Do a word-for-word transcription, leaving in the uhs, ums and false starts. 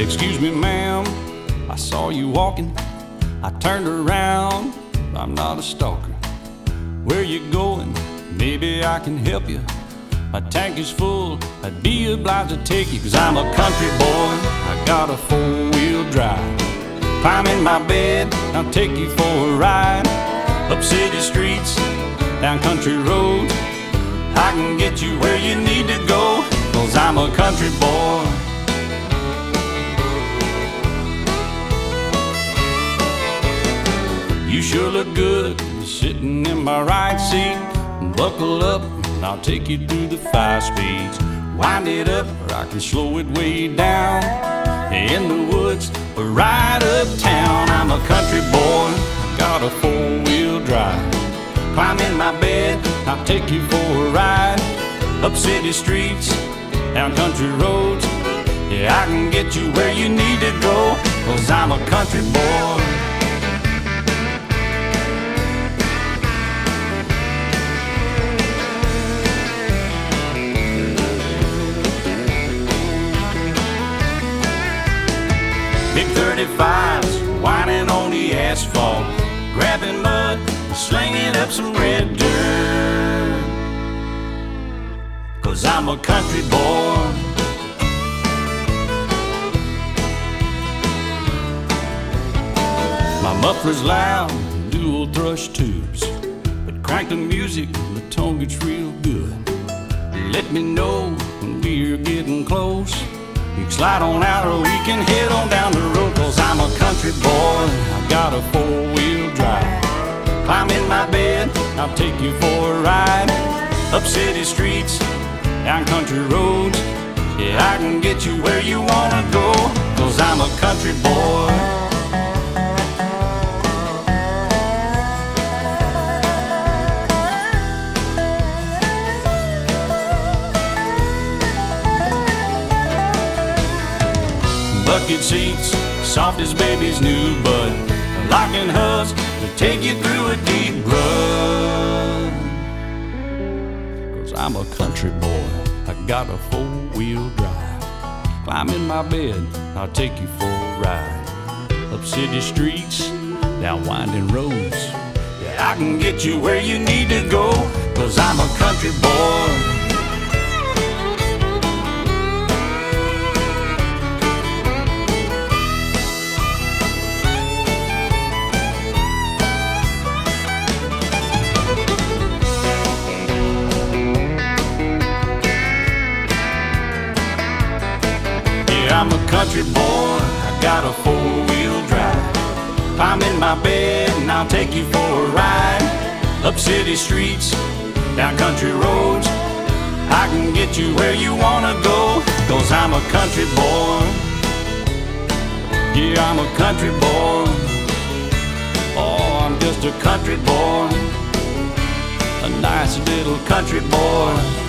Excuse me, ma'am, I saw you walking. I turned around, I'm not a stalker. Where you going? Maybe I can help you. My tank is full, I'd be obliged to take you. Cause I'm a country boy, I got a four-wheel drive. Climb in my bed, I'll take you for a ride. Up city streets, down country roads, I can get you where you need to go. Cause I'm a country boy. You sure look good sitting in my right seat. Buckle up, and I'll take you through the five speeds. Wind it up, or I can slow it way down. In the woods, or right uptown. I'm a country boy, I got a four-wheel drive. Climb in my bed, I'll take you for a ride. Up city streets, down country roads, yeah, I can get you where you need to go. Cause I'm a country boy. Big thirty-fives, whining on the asphalt, grabbing mud, slinging up some red dirt. Cause I'm a country boy. My muffler's loud, dual thrush tubes, but crank the music, the tone gets real good. Let me know when we're getting close. You can slide on out or we can head on down the road. Cause I'm a country boy, I got a four-wheel drive. Climb in my bed, I'll take you for a ride. Up city streets, down country roads, yeah, I can get you where you wanna go. Cause I'm a country boy. Bucket seats, soft as baby's new bud, locking hubs to take you through a deep rut. Cause I'm a country boy, I got a four-wheel drive. Climb in my bed, I'll take you for a ride. Up city streets, down winding roads, yeah, I can get you where you need to go. Cause I'm a country boy. I'm a country boy, I got a four-wheel drive. Climb in my bed and I'll take you for a ride. Up city streets, down country roads, I can get you where you wanna go. Cause I'm a country boy. Yeah, I'm a country boy. Oh, I'm just a country boy, a nice little country boy.